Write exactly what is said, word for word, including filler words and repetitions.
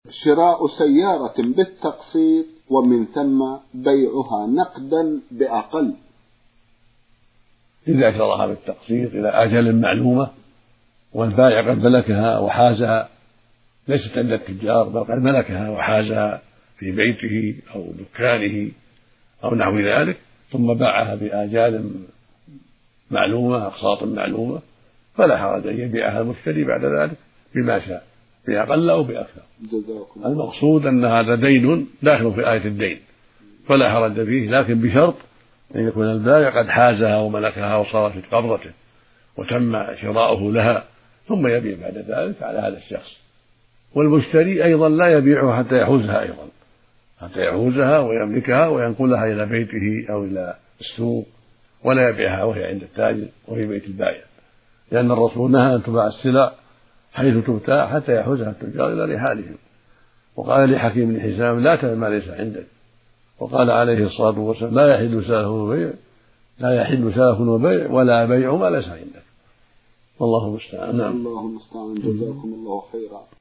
شراء سيارة بالتقسيط ومن ثم بيعها نقدا بأقل. إذا شراها بالتقسيط إلى أجل معلومة والبائع قد ملكها وحازها، ليست عند التجار بل قد ملكها وحازها في بيته أو دكانه أو نحو ذلك، ثم باعها بآجال معلومة أقساط معلومة، فلا حرج أن يبيعها المشتري بعد ذلك بما شاء بأقل أو بأكثر. المقصود أن هذا دين داخل في آية الدين فلا حرج فيه، لكن بشرط أن يكون البائع قد حازها وملكها وصارت في قبضته وتم شراؤه لها، ثم يبيع بعد ذلك على هذا الشخص. والمشتري أيضا لا يبيعها حتى يحوزها أيضا، حتى يحوزها ويملكها وينقلها إلى بيته أو إلى السوق، ولا يبيعها وهي عند التاجر وفي بيت البائع، لأن الرسول نهى أن تباع السلع حيث تبتاع حتى يحوزها التجار إلى رحالهم. وقال لحكيم بن حزام: لا تبع ما ليس عندك. وقال عليه الصلاة والسلام: لا يحل سلف وبيع لا يحل سلف وبيع ولا بيع ما ليس عندك. والله المستعان. الله المستعان. جزاكم الله خيرا.